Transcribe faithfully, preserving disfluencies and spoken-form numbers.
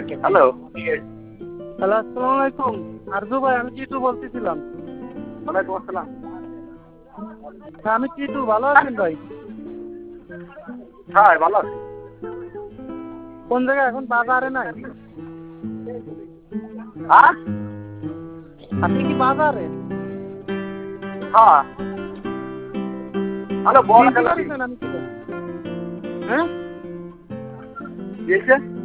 Hello hello, আসসালামু আলাইকুম। আরজু ভাই, আমি টিটু বলতেছিলাম। ওয়ালাইকুম আসসালাম। হ্যাঁ, আমি টিটু। ভালো আছেন ভাই? হ্যাঁ ভালো আছি। কোন জায়গায়? এখন বাজারে নাই? হ্যাঁ আপনি কি বাজারে? হ্যাঁ হ্যালো বল চিনতে খেলা পারিছেন আমি কি? হ্যাঁ, দিয়েছে